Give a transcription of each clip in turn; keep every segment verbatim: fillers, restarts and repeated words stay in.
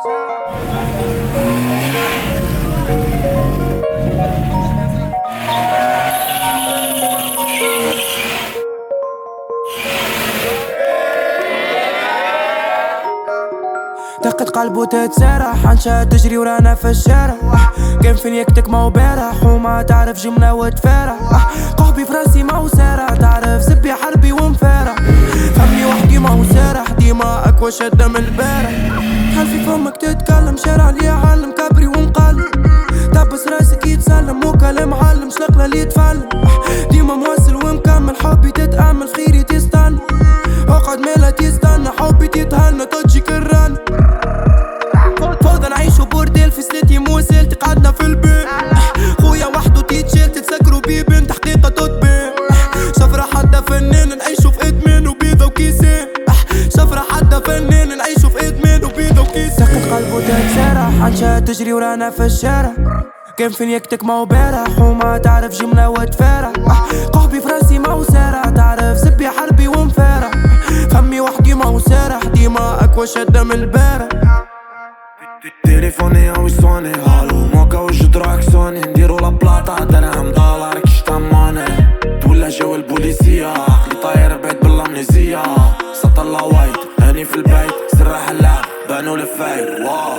دقة قلبه تتسرح، عنشا تجري ورانا في الشارع. كان فين يكتك ما وبارح وما تعرف جملة وتفارح. قهبي في راسي ما هو سارح، تعرف سبي حربي ومفارح. فمي وحدي ما هو سارح، ديما أقوى شدة من البارح. هل في فمك تتكلم شارع اللي يعلم كبري ومقلم. تبس راسك يتسلم وكلام معلم شلقنا اللي يتفلم. ديما موصل ومكمل، حبي تتأمل خيري تستنى. اقعد ميلا تستنى، حبي تتهنى تجي كران. فوضى نعيشو بورديل في سلتي موسل تقعدنا في البيت. خويا وحدو تيتشيل تتسكرو بيبن تحقيقة تطبيق. شفرة حتى فنان نعيشو في ادمين وبيضة وكيسين. شفرة حتى فنان نعيشو في ادمين وبيضة وكيسين. دقة قلبو تتسرح، عنشا تجري ورانا في الشارع. كان فين يكتك ما وبارح وما تعرف جملة وتفارح. قهبي في راسي ما هو سارح، تعرف سبي حربي ومفارح. فمي وحدي ما هو سارح، ديما أقوى شدة من البارح. تليفوني او يصوني هالو موكا وجد راكسوني. نديرو لابلاطا درهم دولار كش تماني. تولى جو البوليسية عقلي طاير بعيد بالامنيزية. سطل وايد هاني في البيت سرح اللعب بانو الفايد. واو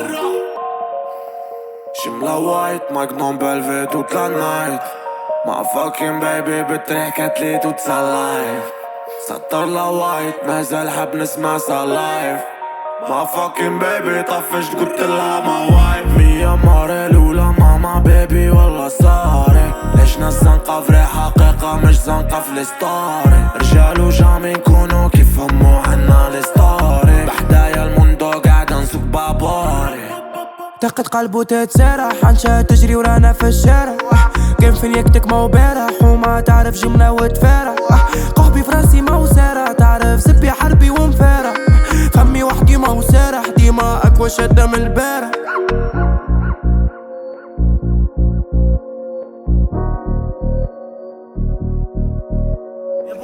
شملة وايد ماجنوم بلفيت وطلع نايت. مع فاكين بيبي بتريح كاتليت وتسلايف. سطر لا وايد مازال حب نسمع سلايف. ما فاكين بيبي طفشت قلت لها ما وايف. مية مرة الأولى ماما بيبي والله صاري. ليشنا الزنقة في حقيقة مش زنقة في الستاري. رجال وجامي نكونو كيف همو عنا الستاري. بحدايا الموندو قاعدة نسوق باباري. دقة قلبه تتسرح، عنشا تجري ورانا في الشارع. كان فين يكتك ما وبارح وما تعرف جملة وتفارح. قهبي في راسي ما هو سارح، تعرف سبي حربي ومفارح. فمي وحدي ما هو سارح، ديما أقوى شدة من البارح.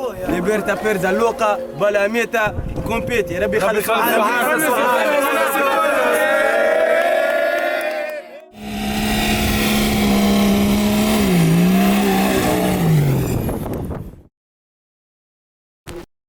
ليبرتا بيرزا لوقا بلا ميتا وكومبيتي. ربي يخليك.